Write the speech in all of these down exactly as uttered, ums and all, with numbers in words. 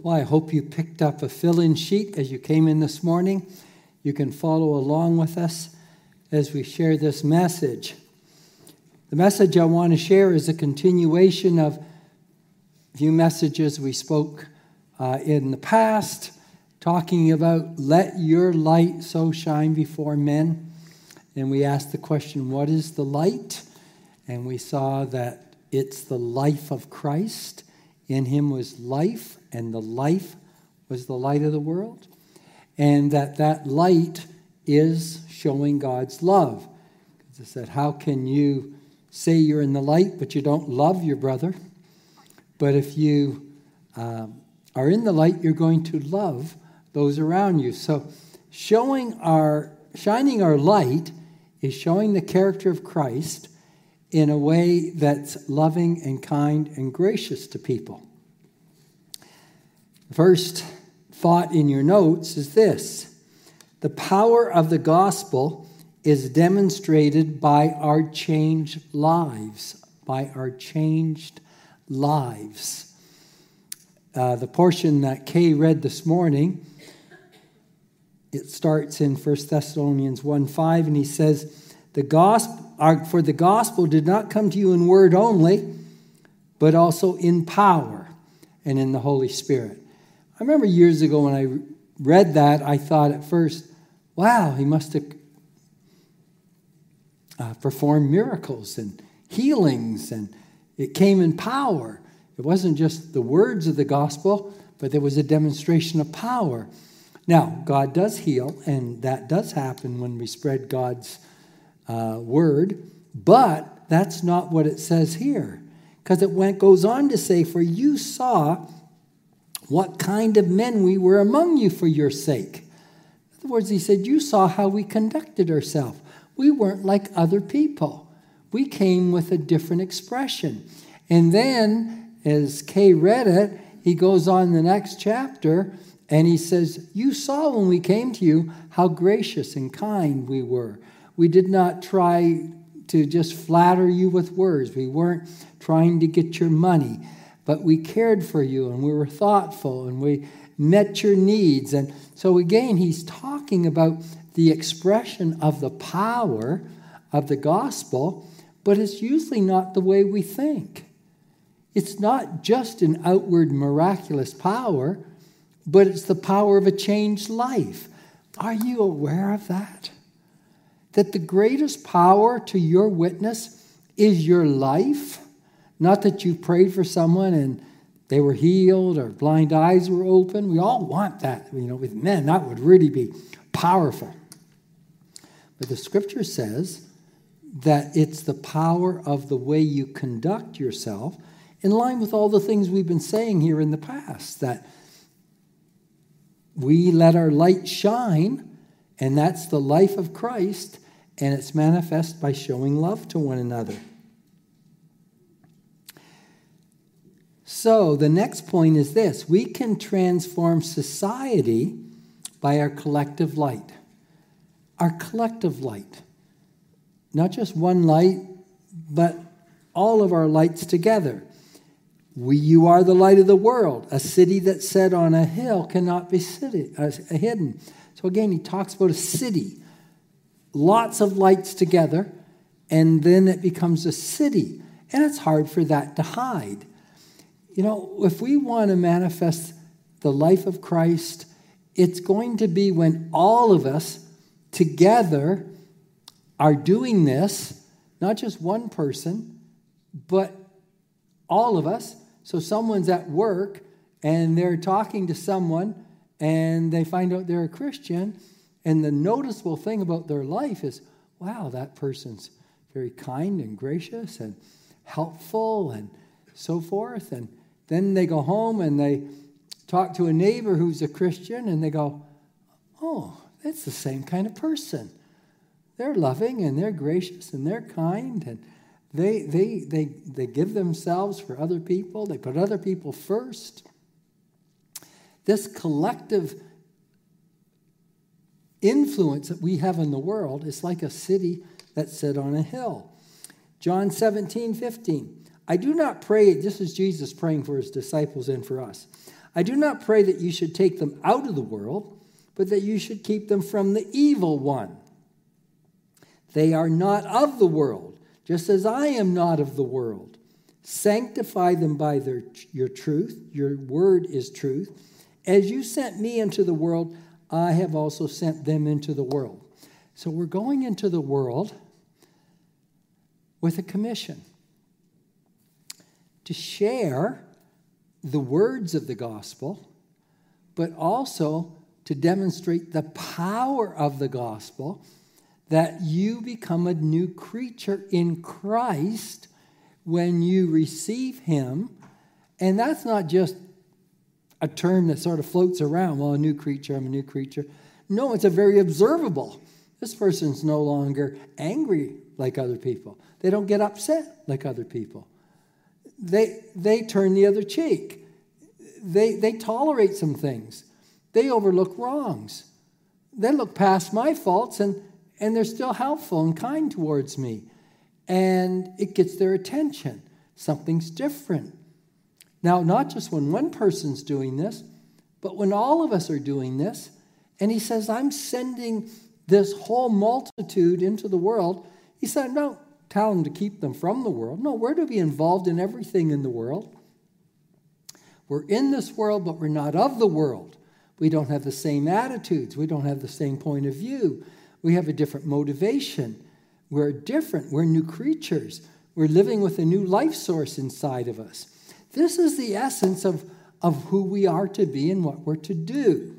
Well, I hope you picked up a fill-in sheet as you came in this morning. You can follow along with us as we share this message. The message I want to share is a continuation of a few messages we spoke uh, in the past, talking about let your light so shine before men. And we asked the question, what is the light? And we saw that it's the life of Christ. In him was life, and the life was the light of the world. And that that light is showing God's love. It said, how can you say you're in the light, but you don't love your brother? But if you um, are in the light, you're going to love those around you. So showing our, shining our light is showing the character of Christ in a way that's loving and kind and gracious to people. The first thought in your notes is this: the power of the gospel is demonstrated by our changed lives, by our changed lives. Uh, the portion that Kay read this morning, it starts in First Thessalonians one five, and he says, "The gospel, for the gospel did not come to you in word only, but also in power and in the Holy Spirit." I remember years ago when I read that, I thought at first, wow, he must have uh, performed miracles and healings, and it came in power. It wasn't just the words of the gospel, but there was a demonstration of power. Now, God does heal, and that does happen when we spread God's uh, word, but that's not what it says here, because it went, goes on to say, "For you saw what kind of men we were among you for your sake." In other words, he said, you saw how we conducted ourselves. We weren't like other people. We came with a different expression. And then, as Kay read it, he goes on in the next chapter, and he says, you saw when we came to you how gracious and kind we were. We did not try to just flatter you with words. We weren't trying to get your money. But we cared for you, and we were thoughtful, and we met your needs. And so again, he's talking about the expression of the power of the gospel, but it's usually not the way we think. It's not just an outward miraculous power, but it's the power of a changed life. Are you aware of that? That the greatest power to your witness is your life? Not that you prayed for someone and they were healed or blind eyes were open. We all want that. You know, with men, that would really be powerful. But the scripture says that it's the power of the way you conduct yourself, in line with all the things we've been saying here in the past, that we let our light shine, and that's the life of Christ, and it's manifest by showing love to one another. So the next point is this: we can transform society by our collective light. Our collective light. Not just one light, but all of our lights together. We, you are the light of the world. A city that's set on a hill cannot be city, uh, hidden. So again, he talks about a city. Lots of lights together, and then it becomes a city. And it's hard for that to hide. You know, if we want to manifest the life of Christ, it's going to be when all of us together are doing this, not just one person, but all of us. So someone's at work and they're talking to someone and they find out they're a Christian, and the noticeable thing about their life is, wow, that person's very kind and gracious and helpful and so forth. And then they go home and they talk to a neighbor who's a Christian, and they go, oh, that's the same kind of person. They're loving and they're gracious and they're kind, and they they they they give themselves for other people. They put other people first. This collective influence that we have in the world is like a city that's set on a hill. John seventeen fifteen. I do not pray, this is Jesus praying for his disciples and for us. I do not pray that you should take them out of the world, but that you should keep them from the evil one. They are not of the world, just as I am not of the world. Sanctify them by their, your truth. Your word is truth. As you sent me into the world, I have also sent them into the world. So we're going into the world with a commission to share the words of the gospel, but also to demonstrate the power of the gospel, that you become a new creature in Christ when you receive him. And that's not just a term that sort of floats around, well, a new creature, I'm a new creature. No, it's a very observable. This person's no longer angry like other people. They don't get upset like other people. They they turn the other cheek. They they tolerate some things. They overlook wrongs. They look past my faults and, and they're still helpful and kind towards me. And it gets their attention. Something's different. Now, not just when one person's doing this, but when all of us are doing this. And he says, I'm sending this whole multitude into the world. He said, don't tell them to keep them from the world. No, we're to be involved in everything in the world. We're in this world, but we're not of the world. We don't have the same attitudes. We don't have the same point of view. We have a different motivation. We're different. We're new creatures. We're living with a new life source inside of us. This is the essence of, of who we are to be and what we're to do.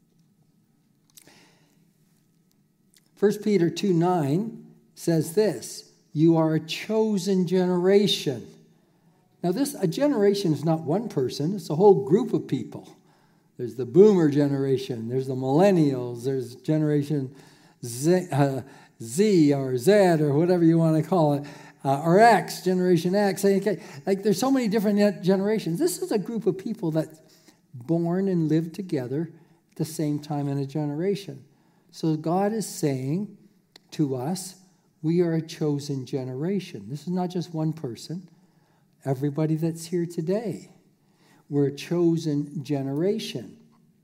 First Peter two nine says this, you are a chosen generation. Now this, a generation is not one person, it's a whole group of people. There's the boomer generation, there's the millennials, there's generation Z, uh, Z or Z or whatever you want to call it, uh, or X, generation X. Okay. Like there's so many different generations. This is a group of people that's born and lived together at the same time in a generation. So God is saying to us, we are a chosen generation. This is not just one person. Everybody that's here today. We're a chosen generation.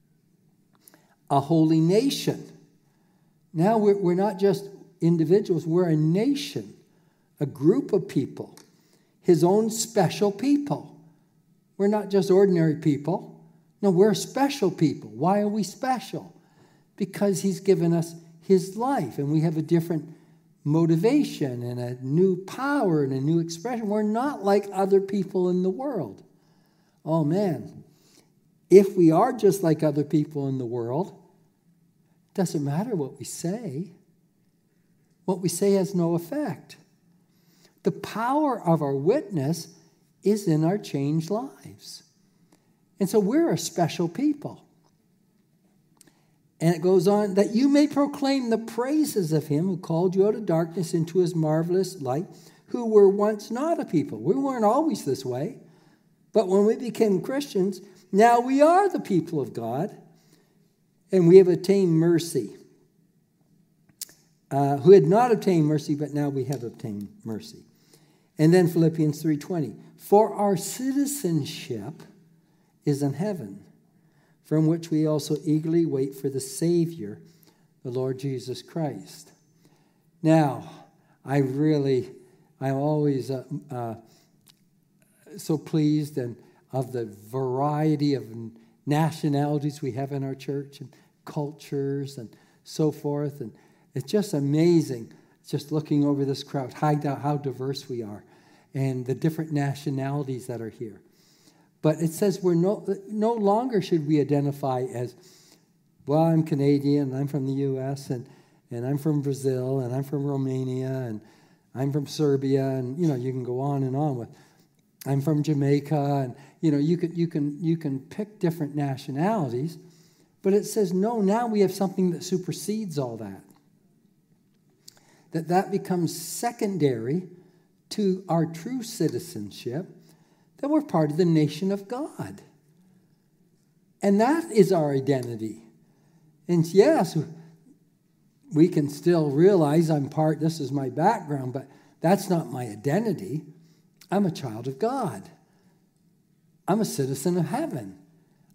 A holy nation. Now we're, we're not just individuals. We're a nation. A group of people. His own special people. We're not just ordinary people. No, we're special people. Why are we special? Because he's given us his life, and we have a different motivation and a new power and a new expression. We're not like other people in the world. Oh, man. If we are just like other people in the world, it doesn't matter what we say. What we say has no effect. The power of our witness is in our changed lives. And so we're a special people. And it goes on, that you may proclaim the praises of him who called you out of darkness into his marvelous light, who were once not a people. We weren't always this way. But when we became Christians, now we are the people of God. And we have attained mercy. Uh, who had not obtained mercy, but now we have obtained mercy. And then Philippians three twenty. For our citizenship is in heaven, from which we also eagerly wait for the Savior, the Lord Jesus Christ. Now, I really, I'm always uh, uh, so pleased and of the variety of nationalities we have in our church and cultures and so forth. And it's just amazing just looking over this crowd, how, how diverse we are and the different nationalities that are here. But it says we're no, no longer should we identify as, well, I'm Canadian, and I'm from the U S, and, and I'm from Brazil, and I'm from Romania, and I'm from Serbia, and, you know, you can go on and on with, I'm from Jamaica, and, you know, you can, you can, you can pick different nationalities, but it says, no, now we have something that supersedes all that. That that becomes secondary to our true citizenship, that we're part of the nation of God. And that is our identity. And yes, we can still realize I'm part, this is my background, but that's not my identity. I'm a child of God. I'm a citizen of heaven.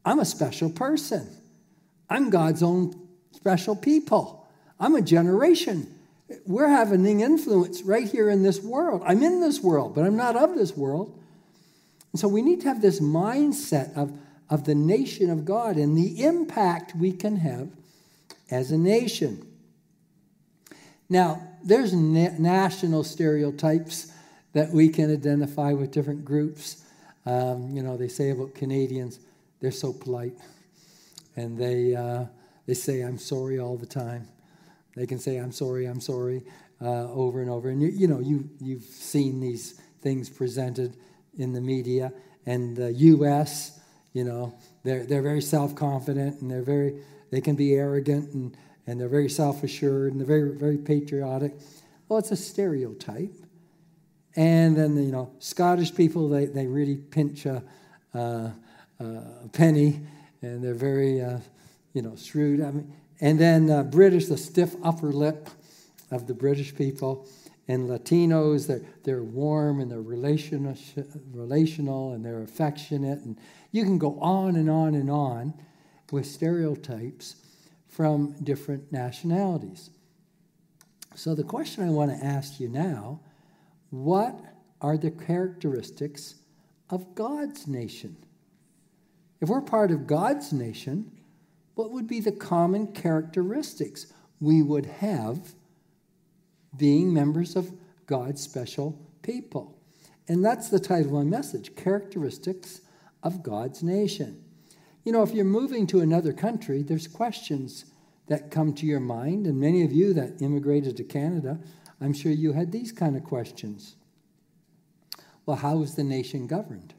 I'm a special person. I'm God's own special people. I'm a generation. We're having an influence right here in this world. I'm in this world, but I'm not of this world. And so we need to have this mindset of, of the nation of God and the impact we can have as a nation. Now, there's na- national stereotypes that we can identify with different groups. Um, you know, they say about Canadians, they're so polite. And they uh, they say, I'm sorry all the time. They can say, I'm sorry, I'm sorry, uh, over and over. And, you, you know, you, you've seen these things presented in the media. And the U S, you know, they're they're very self-confident, and they're very, they can be arrogant, and, and they're very self-assured, and they're very, very patriotic. Well, it's a stereotype. And then, you know, Scottish people, they, they really pinch a, uh, a penny, and they're very, uh, you know, shrewd. I mean, and then uh, British, the stiff upper lip of the British people. And Latinos, they're, they're warm, and they're relational, relational, and they're affectionate. And you can go on and on and on with stereotypes from different nationalities. So the question I want to ask you now, what are the characteristics of God's nation? If we're part of God's nation, what would be the common characteristics we would have being members of God's special people? And that's the title of my message, Characteristics of God's Nation. You know, if you're moving to another country, there's questions that come to your mind, and many of you that immigrated to Canada, I'm sure you had these kind of questions. Well, how is the nation governed?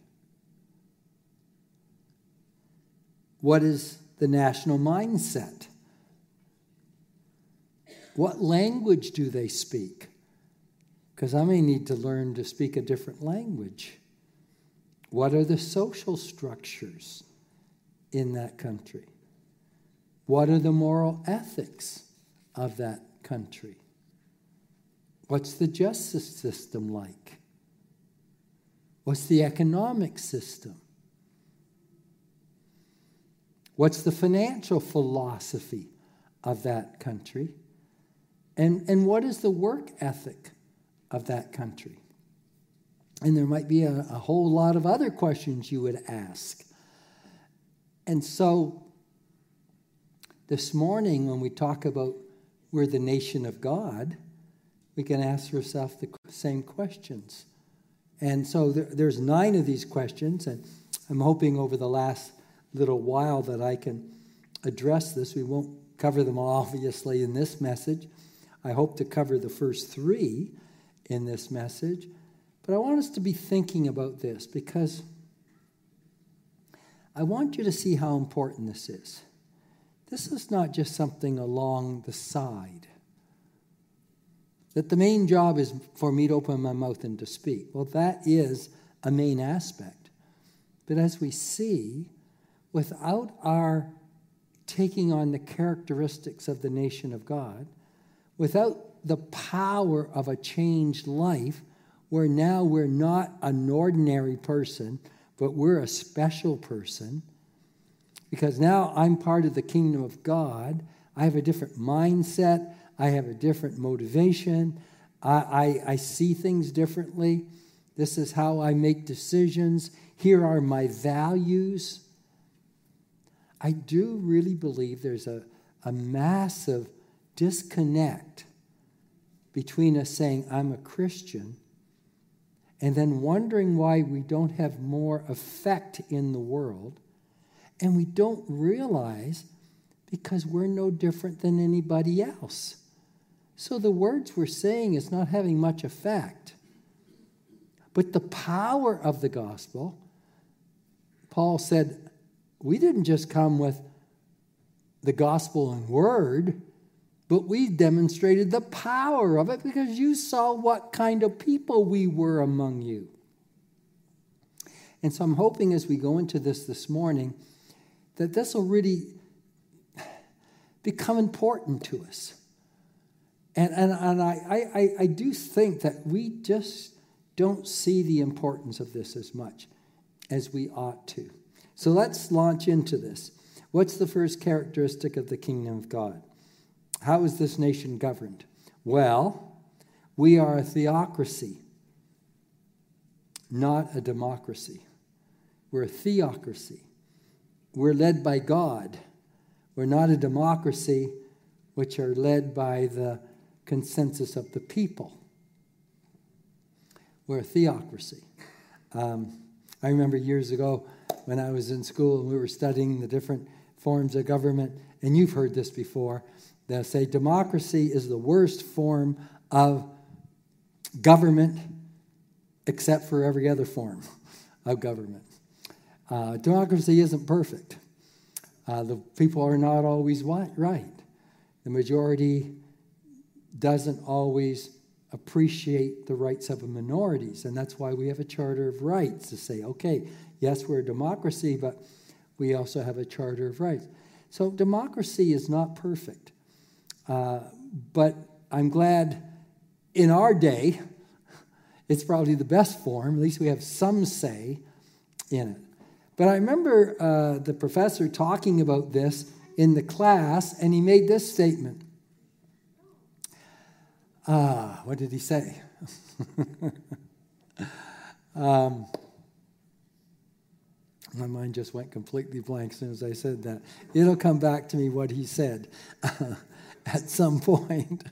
What is the national mindset? What language do they speak? Because I may need to learn to speak a different language. What are the social structures in that country? What are the moral ethics of that country? What's the justice system like? What's the economic system? What's the financial philosophy of that country? And, and what is the work ethic of that country? And there might be a, a whole lot of other questions you would ask. And so this morning, when we talk about we're the nation of God, we can ask ourselves the same questions. And so there, there's nine of these questions, and I'm hoping over the last little while that I can address this. We won't cover them all, obviously, in this message. I hope to cover the first three in this message. But I want us to be thinking about this, because I want you to see how important this is. This is not just something along the side. That the main job is for me to open my mouth and to speak. Well, that is a main aspect. But as we see, without our taking on the characteristics of the nation of God, without the power of a changed life, where now we're not an ordinary person, but we're a special person, because now I'm part of the kingdom of God. I have a different mindset. I have a different motivation. I, I, I see things differently. This is how I make decisions. Here are my values. I do really believe there's a, a massive disconnect between us saying, I'm a Christian, and then wondering why we don't have more effect in the world. And we don't realize because we're no different than anybody else. So the words we're saying is not having much effect. But the power of the gospel, Paul said, we didn't just come with the gospel in word, but we demonstrated the power of it because you saw what kind of people we were among you. And so I'm hoping as we go into this this morning that this will really become important to us. And, and, and I, I, I do think that we just don't see the importance of this as much as we ought to. So let's launch into this. What's the first characteristic of the kingdom of God? How is this nation governed? Well, we are a theocracy, not a democracy. We're a theocracy. We're led by God. We're not a democracy, which are led by the consensus of the people. We're a theocracy. Um, I remember years ago when I was in school and we were studying the different forms of government, and you've heard this before, they'll say democracy is the worst form of government except for every other form of government. Uh, democracy isn't perfect. Uh, the people are not always right. The majority doesn't always appreciate the rights of the minorities, and that's why we have a Charter of Rights to say, okay, yes, we're a democracy, but we also have a Charter of Rights. So democracy is not perfect. Uh, but I'm glad in our day, it's probably the best form. At least we have some say in it. But I remember uh, the professor talking about this in the class, and he made this statement. Ah, what did he say? um, my mind just went completely blank as soon as I said that. It'll come back to me what he said at some point.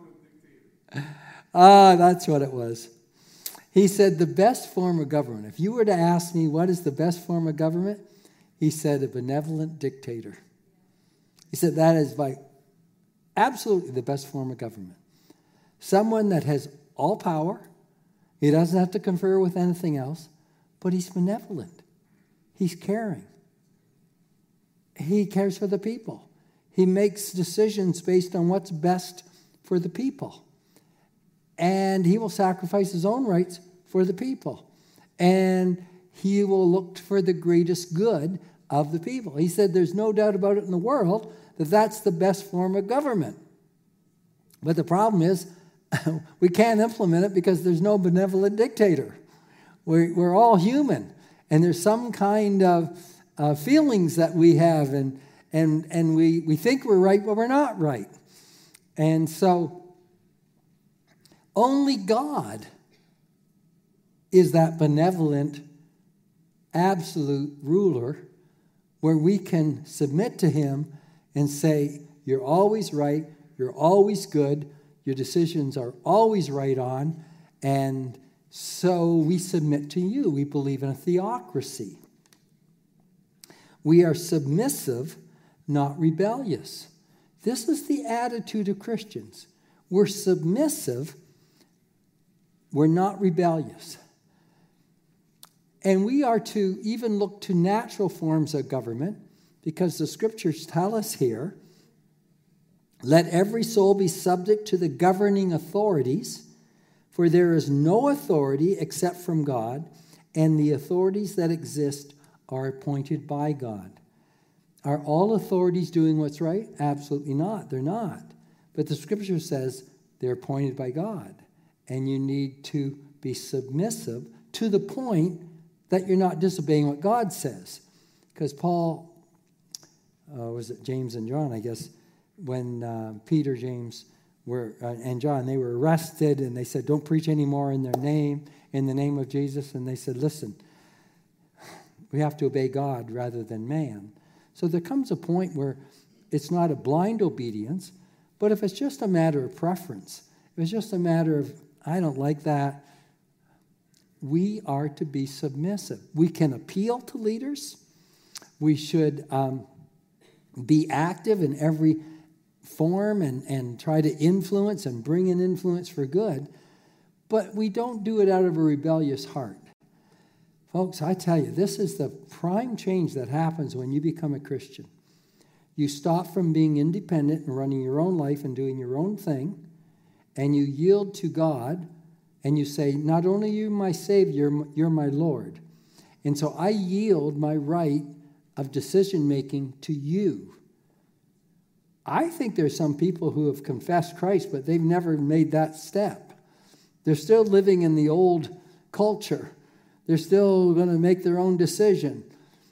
Ah, that's what it was. He said the best form of government. If you were to ask me what is the best form of government, he said a benevolent dictator. He said that is by absolutely the best form of government. Someone that has all power. He doesn't have to confer with anything else, but he's benevolent. He's caring. He cares for the people. He makes decisions based on what's best for the people. And he will sacrifice his own rights for the people. And he will look for the greatest good of the people. He said there's no doubt about it in the world that that's the best form of government. But the problem is we can't implement it because there's no benevolent dictator. We're, we're all human. And there's some kind of uh, feelings that we have. And, and, and we, we think we're right, but we're not right. And so only God is that benevolent, absolute ruler where we can submit to him and say, you're always right, you're always good, your decisions are always right on, and so we submit to you. We believe in a theocracy. We are submissive, not rebellious. This is the attitude of Christians. We're submissive, we're not rebellious. And we are to even look to natural forms of government because the scriptures tell us here, let every soul be subject to the governing authorities, for there is no authority except from God, and the authorities that exist are appointed by God. Are all authorities doing what's right? Absolutely not. They're not. But the scripture says they're appointed by God, and you need to be submissive to the point that you're not disobeying what God says. Because Paul, uh, was it James and John, I guess, when uh, Peter, James, were uh, and John, they were arrested, and they said, don't preach anymore in their name, in the name of Jesus. And they said, listen, we have to obey God rather than man. So there comes a point where it's not a blind obedience, but if it's just a matter of preference, if it's just a matter of, I don't like that, we are to be submissive. We can appeal to leaders. We should um, be active in every form and, and try to influence and bring in influence for good, but we don't do it out of a rebellious heart. Folks, I tell you, this is the prime change that happens when you become a Christian. You stop from being independent and running your own life and doing your own thing, and you yield to God, and you say, not only are you my Savior, you're my Lord. And so I yield my right of decision-making to you. I think there's some people who have confessed Christ, but they've never made that step. They're still living in the old culture. They're still going to make their own decision.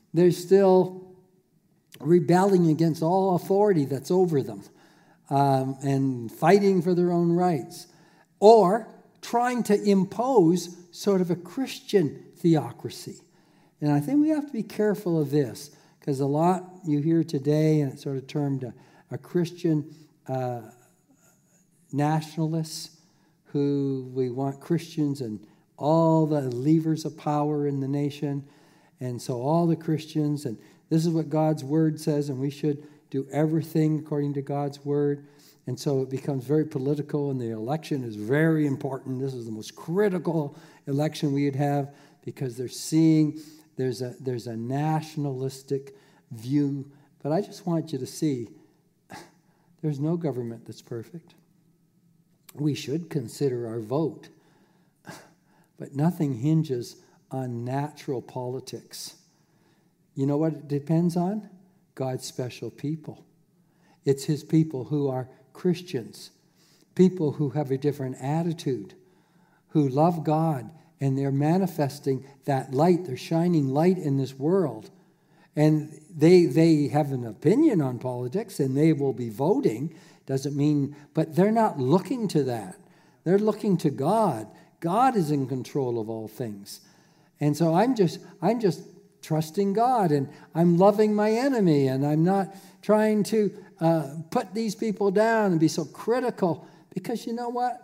They're still rebelling against all authority that's over them, um, and fighting for their own rights, or trying to impose sort of a Christian theocracy. And I think we have to be careful of this, because a lot you hear today, and it's sort of termed a, a Christian uh, nationalists, who we want Christians and all the levers of power in the nation. And so all the Christians, and this is what God's word says, and we should do everything according to God's word. And so it becomes very political, and the election is very important. This is the most critical election we would have, because they're seeing there's a there's a nationalistic view. But I just want you to see, there's no government that's perfect. We should consider our vote, but nothing hinges on natural politics. You know what it depends on? God's special people. It's his people who are Christians, people who have a different attitude, who love God, and they're manifesting that light. They're shining light in this world. And they they have an opinion on politics, and they will be voting. Doesn't mean, but they're not looking to that. They're looking to God. God is in control of all things. And so I'm just I'm just trusting God, and I'm loving my enemy, and I'm not trying to uh, put these people down and be so critical, because you know what?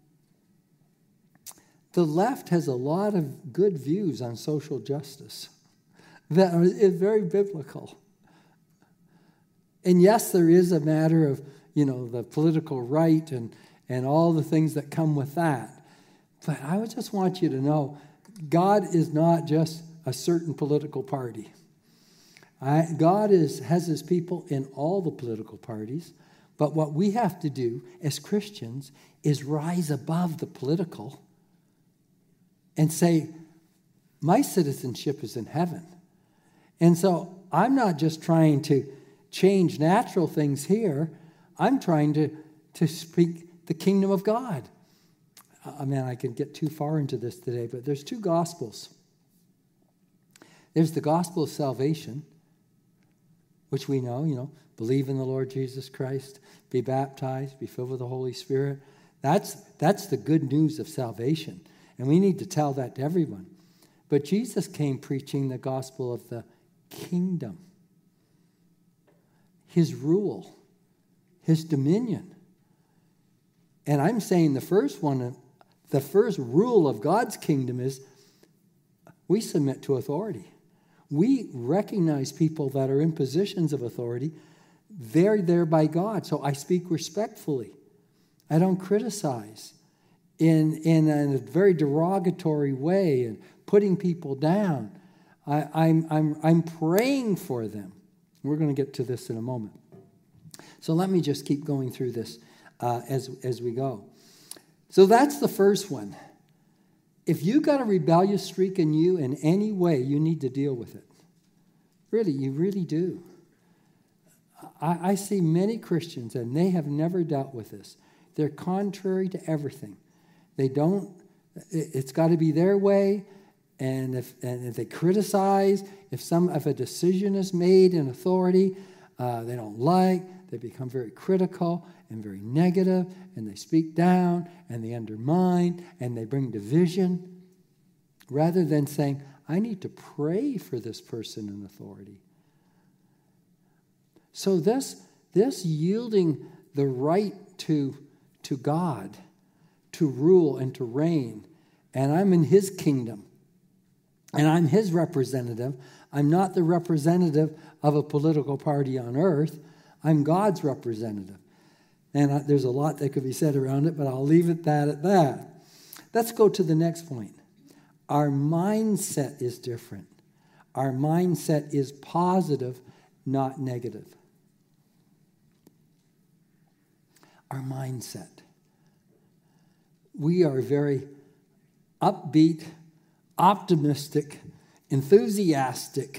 The left has a lot of good views on social justice that are is very biblical. And yes, there is a matter of, you know, the political right and, and all the things that come with that. But I would just want you to know, God is not just a certain political party. I, God is has his people in all the political parties. But what we have to do as Christians is rise above the political and say, my citizenship is in heaven. And so I'm not just trying to change natural things here. I'm trying to, to speak the kingdom of God. I mean, I could get too far into this today, but there's two gospels. There's the gospel of salvation, which we know, you know, believe in the Lord Jesus Christ, be baptized, be filled with the Holy Spirit. That's, that's the good news of salvation. And we need to tell that to everyone. But Jesus came preaching the gospel of the kingdom, his rule, his dominion. And I'm saying the first one, the first rule of God's kingdom is we submit to authority. We recognize people that are in positions of authority. They're there by God. So I speak respectfully. I don't criticize in, in a very derogatory way and putting people down. I, I'm, I'm, I'm praying for them. We're going to get to this in a moment. So let me just keep going through this uh, as, as we go. So that's the first one. If you got a rebellious streak in you in any way, you need to deal with it. Really, you really do. I, I see many Christians, and they have never dealt with this. They're contrary to everything. They don't, it, it's got to be their way. And if, and if they criticize, if some if a decision is made in authority uh, they don't like, they become very critical and very negative, and they speak down, and they undermine, and they bring division, rather than saying, I need to pray for this person in authority. So this, this yielding the right to, to God, to rule and to reign, and I'm in his kingdom, and I'm his representative. I'm not the representative of a political party on earth. I'm God's representative. And I, there's a lot that could be said around it, but I'll leave it that at that. Let's go to the next point. Our mindset is different. Our mindset is positive, not negative. Our mindset. We are very upbeat, optimistic, enthusiastic,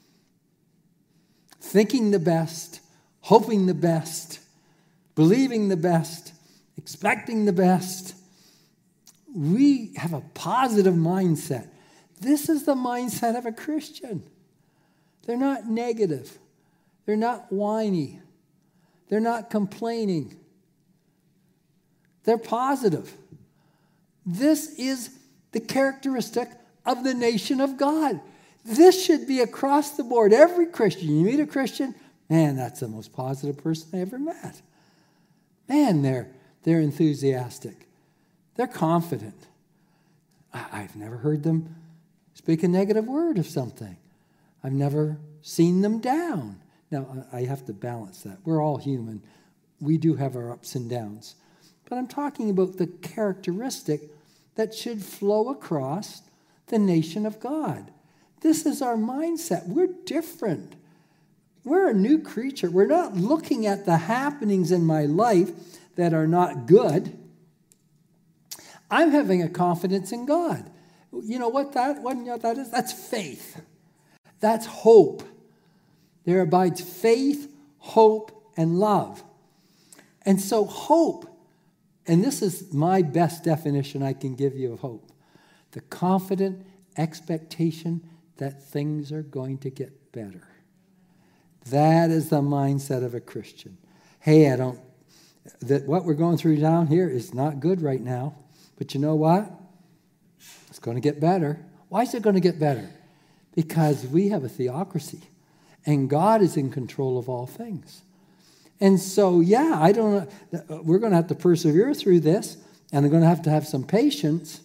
thinking the best, hoping the best, believing the best, expecting the best. We have a positive mindset. This is the mindset of a Christian. They're not negative. They're not whiny. They're not complaining. They're positive. This is the characteristic of the nation of God. This should be across the board. Every Christian, you meet a Christian, man, that's the most positive person I ever met. Man, they're, they're enthusiastic. They're confident. I, I've never heard them speak a negative word of something. I've never seen them down. Now, I have to balance that. We're all human. We do have our ups and downs. But I'm talking about the characteristic that should flow across the nation of God. This is our mindset. We're different. We're a new creature. We're not looking at the happenings in my life that are not good. I'm having a confidence in God. You know what that, what, you know what that is? That's faith. That's hope. There abides faith, hope, and love. And so hope, and this is my best definition I can give you of hope, the confident expectation that things are going to get better. That is the mindset of a Christian. Hey, I don't, that what we're going through down here is not good right now, but you know what? It's going to get better. Why is it going to get better? Because we have a theocracy, and God is in control of all things. And so, yeah, I don't know. We're going to have to persevere through this, and I'm going to have to have some patience.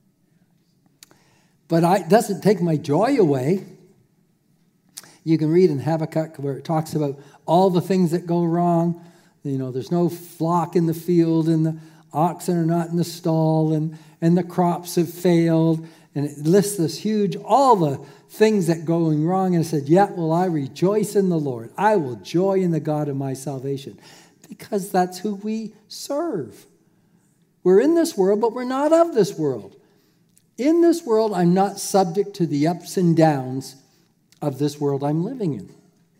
But I, it doesn't take my joy away. You can read in Habakkuk where it talks about all the things that go wrong. You know, there's no flock in the field, and the oxen are not in the stall, and, and the crops have failed. And it lists this huge, all the things that going wrong. And it said, yet will I rejoice in the Lord. I will joy in the God of my salvation. Because that's who we serve. We're in this world, but we're not of this world. In this world, I'm not subject to the ups and downs of this world I'm living in.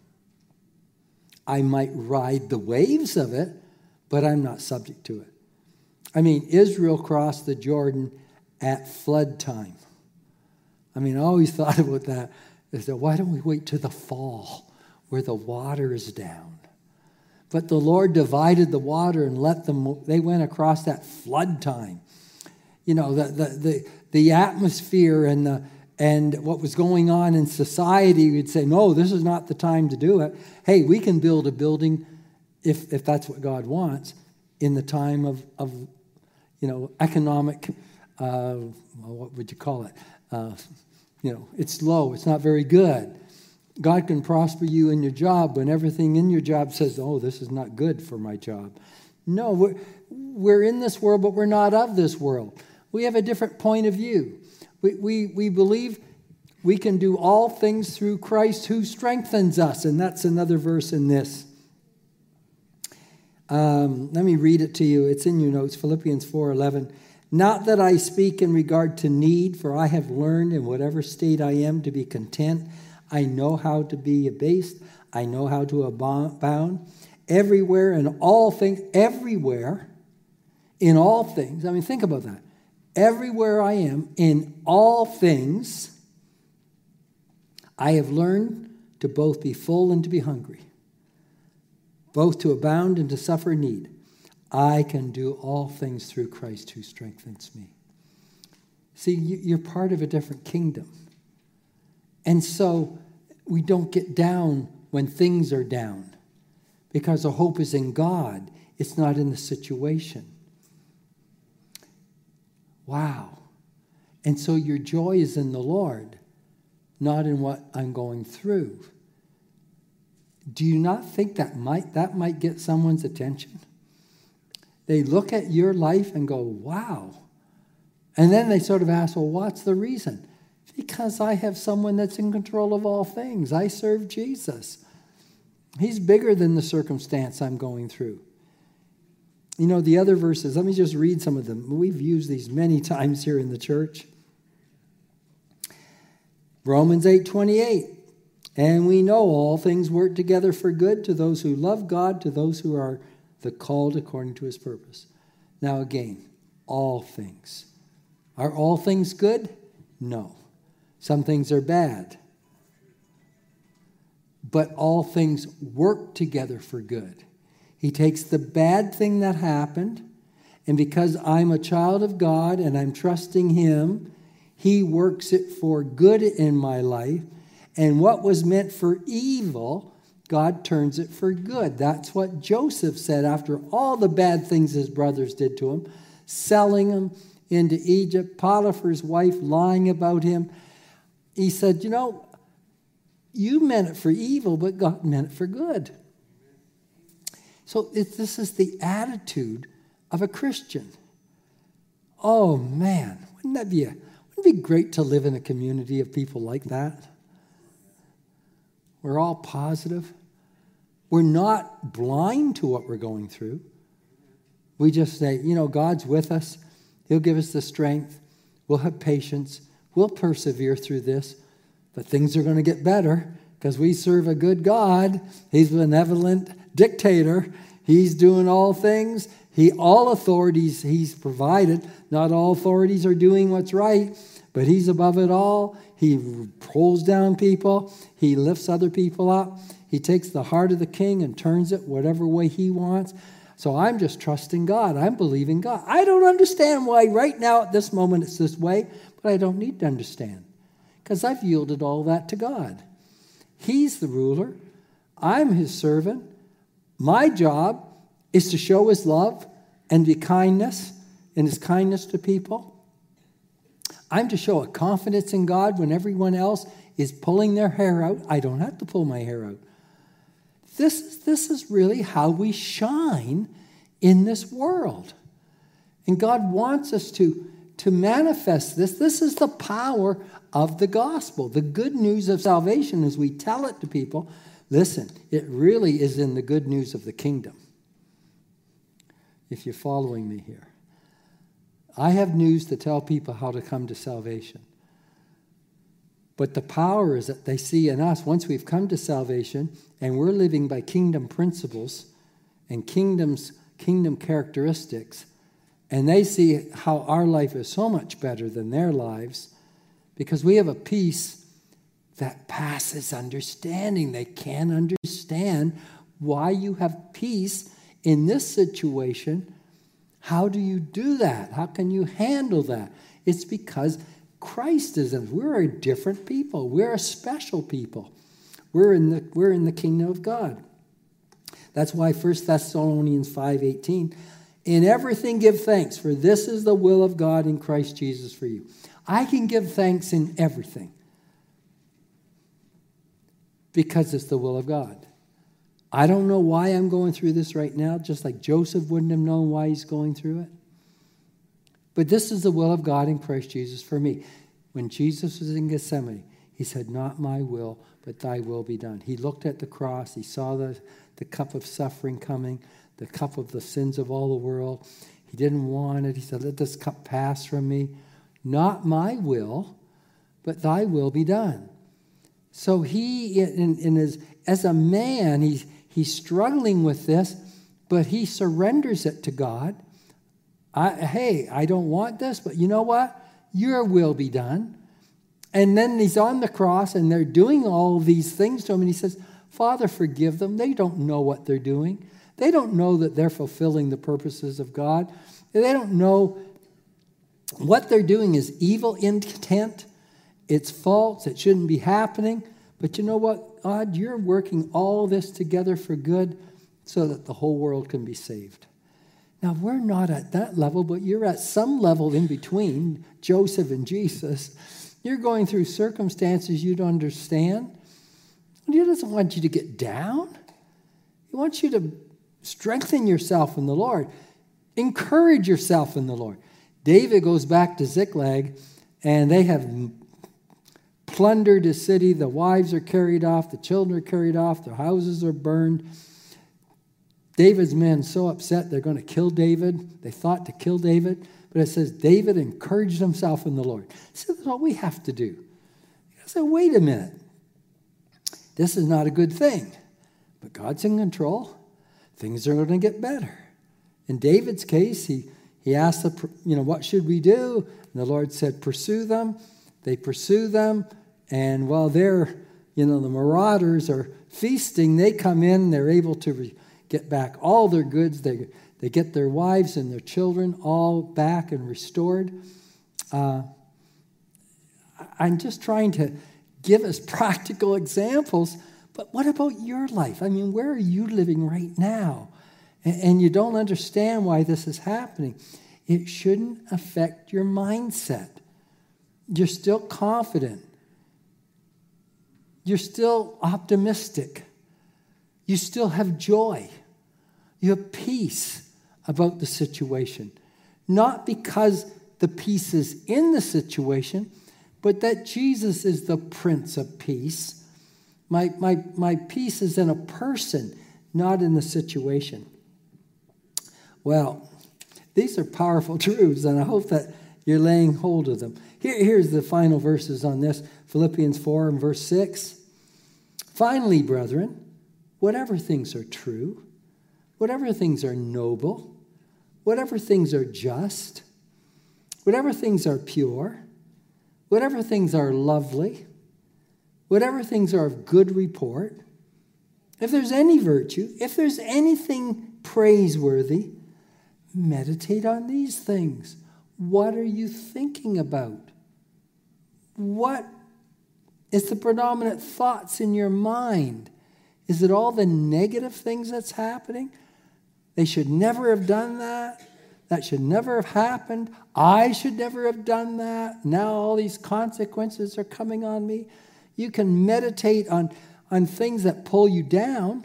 I might ride the waves of it, but I'm not subject to it. I mean, Israel crossed the Jordan at flood time. I mean, I always thought about that. I said, why don't we wait to the fall where the water is down? But the Lord divided the water and let them, they went across that flood time. You know, the the the, the atmosphere and the and what was going on in society, we'd say, no, this is not the time to do it. Hey, we can build a building if if that's what God wants in the time of, of you know, economic, uh, what would you call it? Uh, you know, it's low. It's not very good. God can prosper you in your job when everything in your job says, oh, this is not good for my job. No, we're, we're in this world, but we're not of this world. We have a different point of view. We, we, we believe we can do all things through Christ who strengthens us. And that's another verse in this. Um, let me read it to you. It's in your notes, Philippians four eleven. Not that I speak in regard to need, for I have learned in whatever state I am to be content. I know how to be abased. I know how to abound. Everywhere and all things, everywhere, in all things. I mean, think about that. Everywhere I am, in all things, I have learned to both be full and to be hungry, both to abound and to suffer need. I can do all things through Christ who strengthens me. See, you're part of a different kingdom. And so we don't get down when things are down because our hope is in God. It's not in the situation. Wow. And so your joy is in the Lord, not in what I'm going through. Do you not think that might that might get someone's attention? They look at your life and go, wow. And then they sort of ask, well, what's the reason? Because I have someone that's in control of all things. I serve Jesus. He's bigger than the circumstance I'm going through. You know, the other verses, let me just read some of them. We've used these many times here in the church. Romans eight twenty-eight. And we know all things work together for good to those who love God, to those who are the called according to his purpose. Now again, all things. Are all things good? No. Some things are bad. but all things work together for good. He takes the bad thing that happened, and because I'm a child of God and I'm trusting him, he works it for good in my life. And what was meant for evil, God turns it for good. That's what Joseph said after all the bad things his brothers did to him, selling him into Egypt, Potiphar's wife lying about him. He said, you know, you meant it for evil, but God meant it for good. So it, this is the attitude of a Christian. Oh, man, wouldn't that be a, wouldn't it be great to live in a community of people like that? We're all positive. We're not blind to what we're going through. We just say, you know, God's with us. He'll give us the strength. We'll have patience. We'll persevere through this. But things are going to get better because we serve a good God. He's a benevolent dictator. He's doing all things. He all authorities he's provided. Not all authorities are doing what's right, but he's above it all. He pulls down people. He lifts other people up. He takes the heart of the king and turns it whatever way he wants. So I'm just trusting God. I'm believing God. I don't understand why right now at this moment it's this way, but I don't need to understand because I've yielded all that to God. He's the ruler. I'm his servant. My job is to show his love and be kindness and his kindness to people. I'm to show a confidence in God when everyone else is pulling their hair out. I don't have to pull my hair out. This, this is really how we shine in this world. And God wants us to, to manifest this. This is the power of the gospel. The good news of salvation as we tell it to people. Listen, it really is in the good news of the kingdom. If you're following me here. I have news to tell people how to come to salvation. But the power is that they see in us, once we've come to salvation and we're living by kingdom principles and kingdoms, kingdom characteristics, and they see how our life is so much better than their lives because we have a peace that passes understanding. They can't understand why you have peace in this situation. How do you do that? How can you handle that? It's because Christ is in us. We're a different people. We're a special people. We're in the, we're in the kingdom of God. That's why First Thessalonians five eighteen, in everything give thanks, for this is the will of God in Christ Jesus for you. I can give thanks in everything because it's the will of God. I don't know why I'm going through this right now, just like Joseph wouldn't have known why he's going through it. But this is the will of God in Christ Jesus for me. When Jesus was in Gethsemane, he said, not my will, but thy will be done. He looked at the cross. He saw the, the cup of suffering coming, the cup of the sins of all the world. He didn't want it. He said, let this cup pass from me. Not my will, but thy will be done. So he, in, in his, as a man, he's, he's struggling with this, but he surrenders it to God. I, hey, I don't want this, but you know what? Your will be done. And then he's on the cross, and they're doing all these things to him, and he says, Father, forgive them. They don't know what they're doing. They don't know that they're fulfilling the purposes of God. They don't know what they're doing is evil intent. It's false. It shouldn't be happening. But you know what, God? You're working all this together for good so that the whole world can be saved. Now, we're not at that level, but you're at some level in between Joseph and Jesus. You're going through circumstances you don't understand. He doesn't want you to get down. He wants you to strengthen yourself in the Lord. Encourage yourself in the Lord. David goes back to Ziklag, and they have plundered a city. The wives are carried off. The children are carried off. Their houses are burned. David's men so upset they're going to kill David. They thought to kill David. But it says David encouraged himself in the Lord. So that's what we have to do. You say, wait a minute. This is not a good thing. But God's in control. Things are going to get better. In David's case, he, he asked, the, you know, what should we do? And the Lord said, pursue them. They pursue them. And while they're, you know, the marauders are feasting, they come in, they're able to re- get back all their goods. They, they get their wives and their children all back and restored. Uh, I'm just trying to give us practical examples, but what about your life? I mean, where are you living right now? And, and you don't understand why this is happening. It shouldn't affect your mindset. You're still confident. You're still optimistic. You still have joy. You have peace about the situation. Not because the peace is in the situation, but that Jesus is the Prince of Peace. My, my, my peace is in a person, not in the situation. Well, these are powerful truths, and I hope that you're laying hold of them. Here, here's the final verses on this. Philippians four and verse six. Finally, brethren, whatever things are true, whatever things are noble, whatever things are just, whatever things are pure, whatever things are lovely, whatever things are of good report, if there's any virtue, if there's anything praiseworthy, meditate on these things. What are you thinking about? What is the predominant thoughts in your mind? Is it all the negative things that's happening? They should never have done that. That should never have happened. I should never have done that. Now all these consequences are coming on me. You can meditate on, on things that pull you down,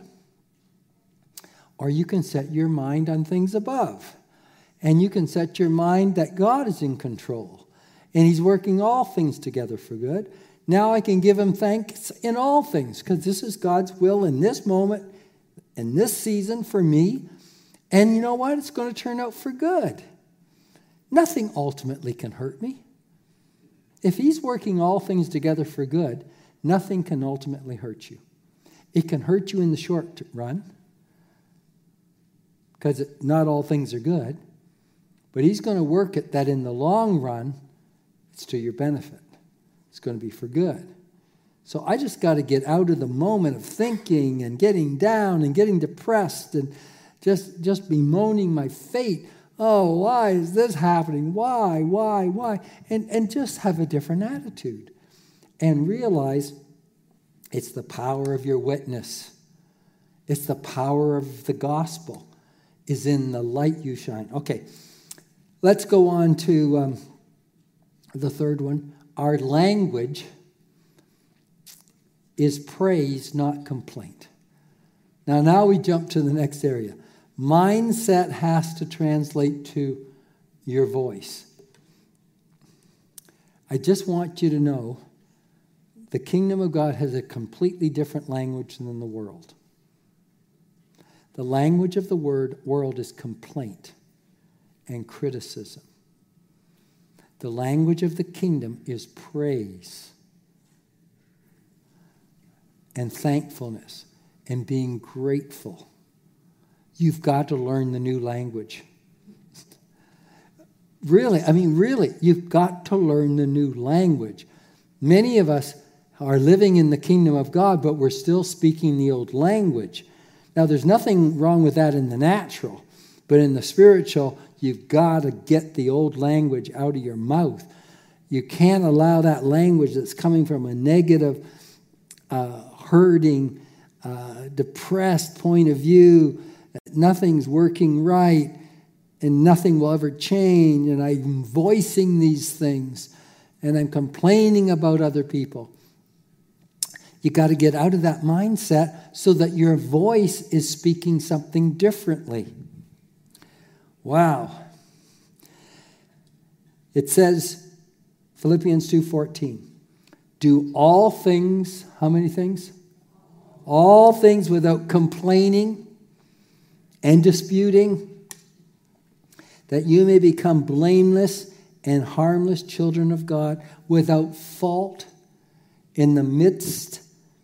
or you can set your mind on things above. And you can set your mind that God is in control, and he's working all things together for good. Now I can give him thanks in all things, because this is God's will in this moment, in this season for me. And you know what? It's going to turn out for good. Nothing ultimately can hurt me. If he's working all things together for good, nothing can ultimately hurt you. It can hurt you in the short run, because not all things are good. But he's going to work it that in the long run, it's to your benefit. It's going to be for good. So I just got to get out of the moment of thinking and getting down and getting depressed and just, just bemoaning my fate. Oh, why is this happening? Why, why, why? And, and just have a different attitude. And realize it's the power of your witness. It's the power of the gospel is in the light you shine. Okay. Let's go on to um, the third one. Our language is praise, not complaint. Now, now we jump to the next area. Mindset has to translate to your voice. I just want you to know the kingdom of God has a completely different language than the world. The language of the word world is complaint and criticism. The language of the kingdom is praise and thankfulness and being grateful. You've got to learn the new language. Really, I mean, really, you've got to learn the new language. Many of us are living in the kingdom of God, but we're still speaking the old language. Now, there's nothing wrong with that in the natural, but in the spiritual, you've got to get the old language out of your mouth. You can't allow that language that's coming from a negative, uh, hurting, uh, depressed point of view, that nothing's working right and nothing will ever change, and I'm voicing these things and I'm complaining about other people. You got to get out of that mindset so that your voice is speaking something differently. Wow. It says, Philippians two fourteen, do all things, how many things? All things without complaining and disputing, that you may become blameless and harmless children of God, without fault in the midst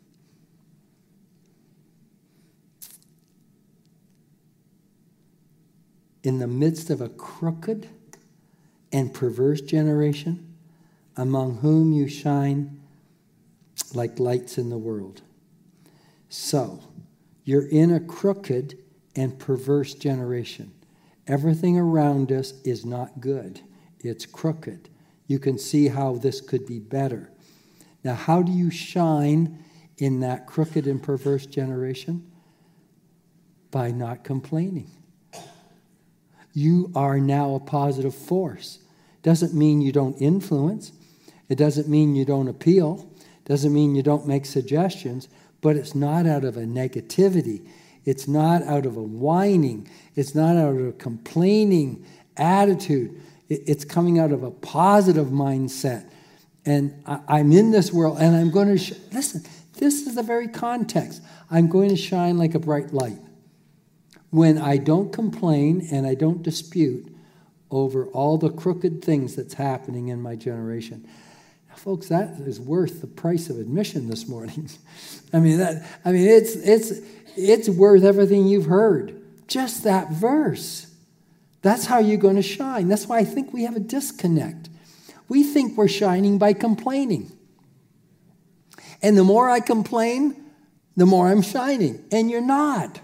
in the midst of a crooked and perverse generation, among whom you shine like lights in the world. So, you're in a crooked and perverse generation. Everything around us is not good. It's crooked. You can see how this could be better. Now, how do you shine in that crooked and perverse generation? By not complaining. You are now a positive force. Doesn't mean you don't influence. It doesn't mean you don't appeal. Doesn't mean you don't make suggestions. But it's not out of a negativity. It's not out of a whining. It's not out of a complaining attitude. It's coming out of a positive mindset. And I'm in this world, and I'm going to... Sh- Listen, this is the very context. I'm going to shine like a bright light. When I don't complain and I don't dispute over all the crooked things that's happening in my generation. Now, folks, that is worth the price of admission this morning. I mean, that. I mean, it's it's it's worth everything you've heard. Just that verse. That's how you're going to shine. That's why I think we have a disconnect. We think we're shining by complaining. And the more I complain, the more I'm shining. And you're not.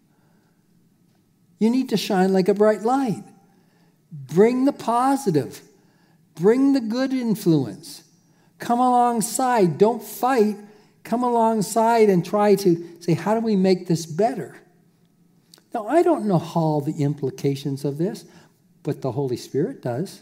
You need to shine like a bright light. Bring the positive. Bring the good influence. Come alongside. Don't fight. Come alongside and try to say, how do we make this better? Now, I don't know all the implications of this, but the Holy Spirit does.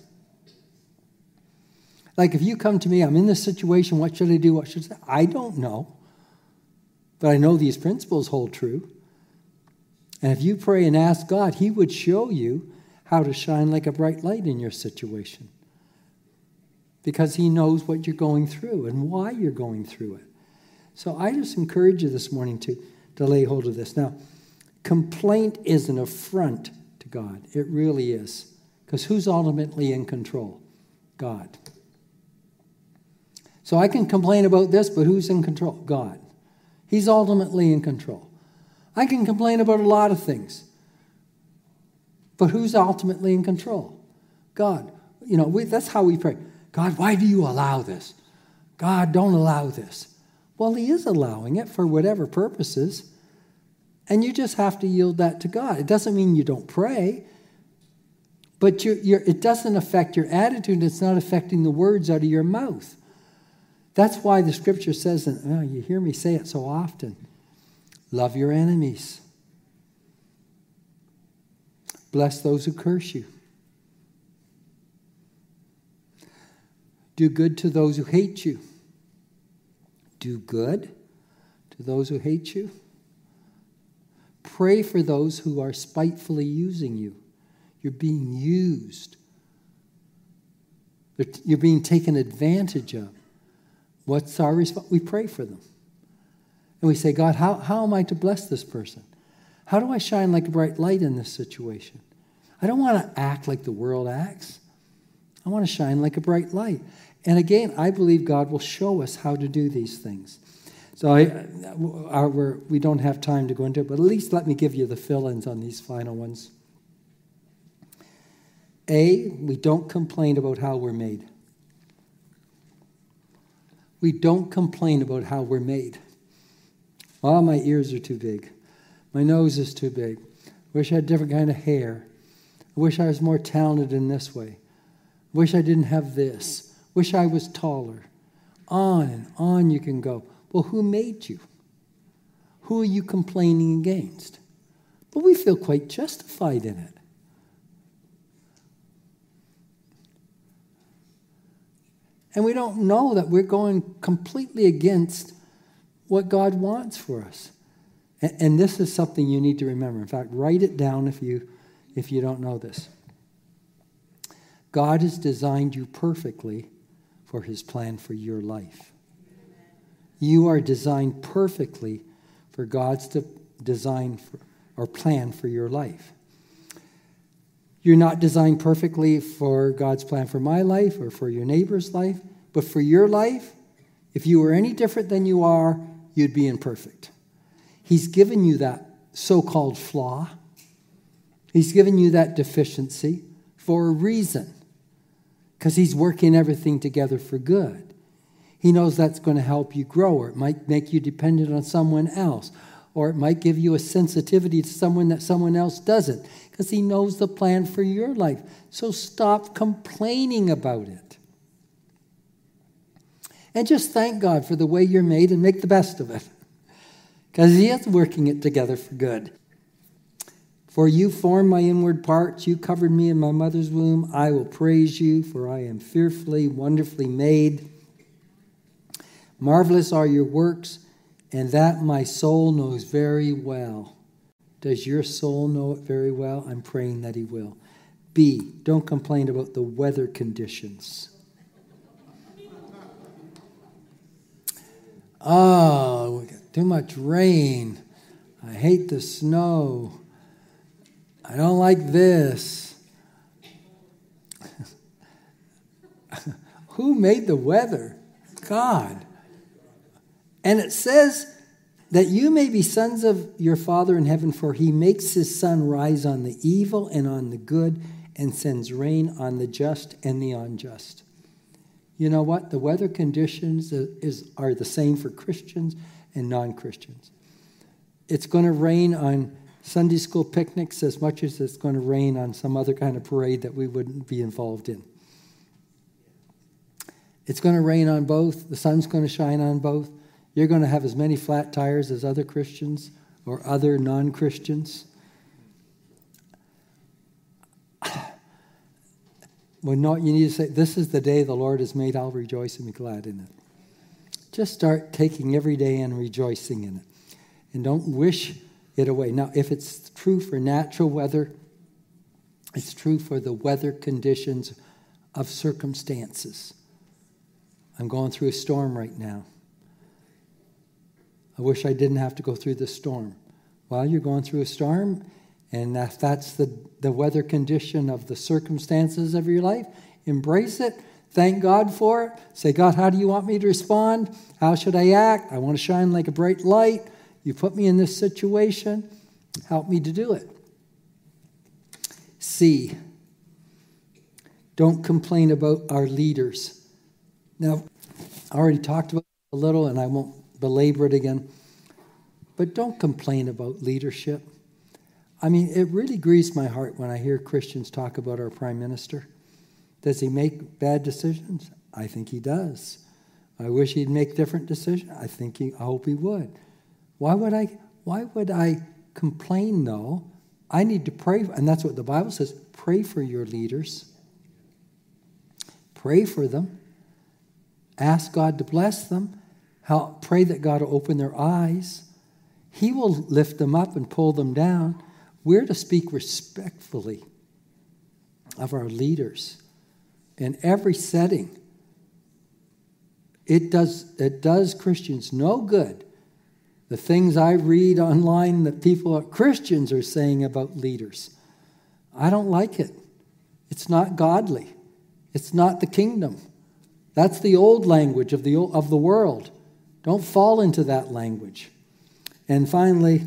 Like if you come to me, I'm in this situation, what should I do? What should I say? I don't know. But I know these principles hold true. And if you pray and ask God, He would show you how to shine like a bright light in your situation. Because He knows what you're going through and why you're going through it. So I just encourage you this morning to, to lay hold of this. Now, complaint is an affront to God. It really is. Because who's ultimately in control? God. So I can complain about this, but who's in control? God. He's ultimately in control. I can complain about a lot of things. But who's ultimately in control? God. You know, we, that's how we pray. God, why do you allow this? God, don't allow this. Well, He is allowing it for whatever purposes. And you just have to yield that to God. It doesn't mean you don't pray. But you're, you're, it doesn't affect your attitude. It's not affecting the words out of your mouth. That's why the Scripture says, and oh, you hear me say it so often, love your enemies. Bless those who curse you. Do good to those who hate you. Do good to those who hate you. Pray for those who are spitefully using you. You're being used. You're being taken advantage of. What's our response? We pray for them. And we say, God, how, how am I to bless this person? How do I shine like a bright light in this situation? I don't want to act like the world acts. I want to shine like a bright light. And again, I believe God will show us how to do these things. So I, our, we're, we don't have time to go into it, but at least let me give you the fill-ins on these final ones. A, we don't complain about how we're made. We don't complain about how we're made. Oh, my ears are too big. My nose is too big. I wish I had a different kind of hair. I wish I was more talented in this way. I wish I didn't have this. Wish I was taller. On and on you can go. Well, who made you? Who are you complaining against? But we feel quite justified in it. And we don't know that we're going completely against what God wants for us. And, and this is something you need to remember. In fact, write it down if you, if you don't know this. God has designed you perfectly for His plan for your life. You are designed perfectly for God's de- design for, or plan for your life. You're not designed perfectly for God's plan for my life or for your neighbor's life, but for your life, if you were any different than you are, you'd be imperfect. He's given you that so-called flaw. He's given you that deficiency for a reason, because He's working everything together for good. He knows that's going to help you grow, or it might make you dependent on someone else, or it might give you a sensitivity to someone that someone else doesn't, because he knows the plan for your life. So stop complaining about it. And just thank God for the way you're made and make the best of it, because he is working it together for good. For you formed my inward parts, you covered me in my mother's womb. I will praise you, for I am fearfully, wonderfully made. Marvelous are your works, and that my soul knows very well. Does your soul know it very well? I'm praying that he will. B, don't complain about the weather conditions. Oh, we got too much rain. I hate the snow. I don't like this. Who made the weather? God. And it says that you may be sons of your Father in heaven, for he makes his sun rise on the evil and on the good, and sends rain on the just and the unjust. You know what? The weather conditions is, are the same for Christians and non-Christians. It's going to rain on Sunday school picnics as much as it's going to rain on some other kind of parade that we wouldn't be involved in. It's going to rain on both. The sun's going to shine on both. You're going to have as many flat tires as other Christians or other non-Christians. When not, you need to say, this is the day the Lord has made, I'll rejoice and be glad in it. Just start taking every day and rejoicing in it. And don't wish it away. Now, if it's true for natural weather, it's true for the weather conditions of circumstances. I'm going through a storm right now. I wish I didn't have to go through the storm. Well, you're going through a storm, and if that's the, the weather condition of the circumstances of your life, embrace it. Thank God for it. Say, God, how do you want me to respond? How should I act? I want to shine like a bright light. You put me in this situation. Help me to do it. C, don't complain about our leaders. Now, I already talked about it a little, and I won't belabor it again. But don't complain about leadership. I mean, it really grieves my heart when I hear Christians talk about our prime minister. Does he make bad decisions? I think he does. I wish he'd make different decisions. I think he, I hope he would. Why would I, why would I complain, though? I need to pray, and that's what the Bible says. Pray for your leaders. Pray for them. Ask God to bless them. Help, pray that God will open their eyes. He will lift them up and pull them down. We're to speak respectfully of our leaders in every setting. It does, it does Christians no good. The things I read online that people, Christians, are saying about leaders. I don't like it. It's not godly. It's not the kingdom. That's the old language of the, of the world. Don't fall into that language. And finally,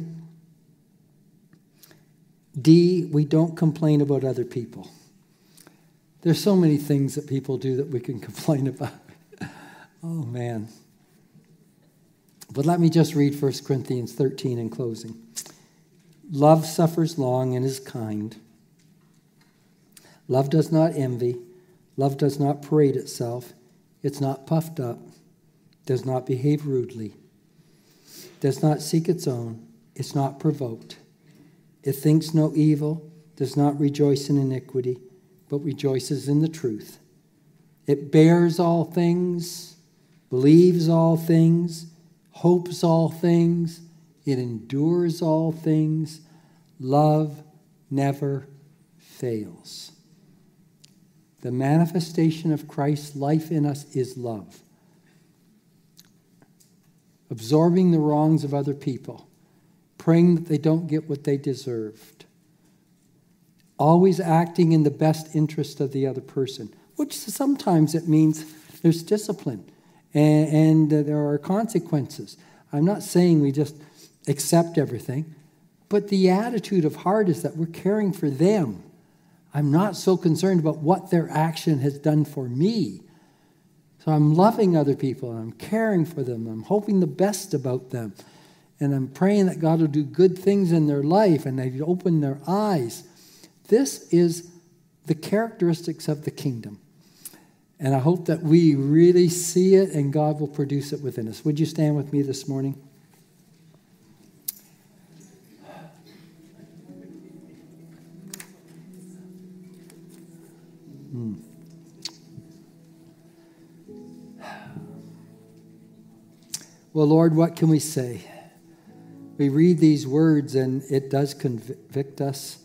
D, we don't complain about other people. There's so many things that people do that we can complain about. Oh, man. But let me just read First Corinthians thirteen in closing. Love suffers long and is kind. Love does not envy. Love does not parade itself. It's not puffed up. Does not behave rudely. Does not seek its own. It's not provoked. It thinks no evil. Does not rejoice in iniquity, but rejoices in the truth. It bears all things, believes all things, hopes all things. It endures all things. Love never fails. The manifestation of Christ's life in us is love. Absorbing the wrongs of other people. Praying that they don't get what they deserved. Always acting in the best interest of the other person. Which sometimes it means there's discipline. And, and uh, there are consequences. I'm not saying we just accept everything. But the attitude of heart is that we're caring for them. I'm not so concerned about what their action has done for me. So I'm loving other people, and I'm caring for them. I'm hoping the best about them. And I'm praying that God will do good things in their life and they open their eyes. This is the characteristics of the kingdom. And I hope that we really see it and God will produce it within us. Would you stand with me this morning? Hmm. Well, Lord, what can we say? We read these words and it does convict us.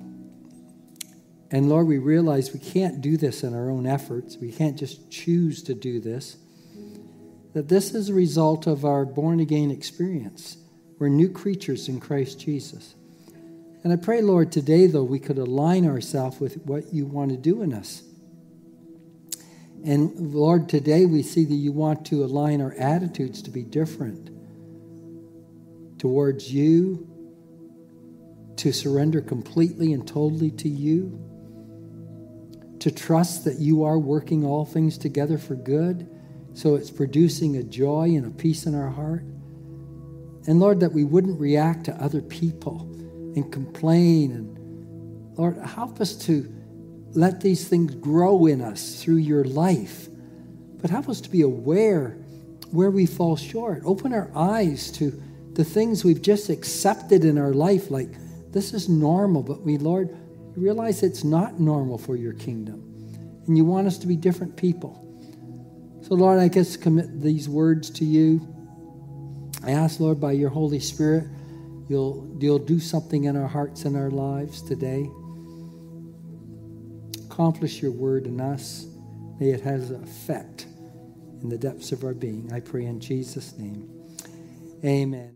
And Lord, we realize we can't do this in our own efforts. We can't just choose to do this. That this is a result of our born-again experience. We're new creatures in Christ Jesus. And I pray, Lord, today, though, we could align ourselves with what you want to do in us. And Lord, today we see that you want to align our attitudes to be different towards you, to surrender completely and totally to you, to trust that you are working all things together for good, so it's producing a joy and a peace in our heart. And Lord, that we wouldn't react to other people and complain. And Lord, help us to let these things grow in us through your life. But help us to be aware where we fall short. Open our eyes to the things we've just accepted in our life, like this is normal, but we, Lord, realize it's not normal for your kingdom. And you want us to be different people. So, Lord, I guess commit these words to you. I ask, Lord, by your Holy Spirit, you'll, you'll do something in our hearts and our lives today. Accomplish your word in us. May it have an effect in the depths of our being. I pray in Jesus' name. Amen.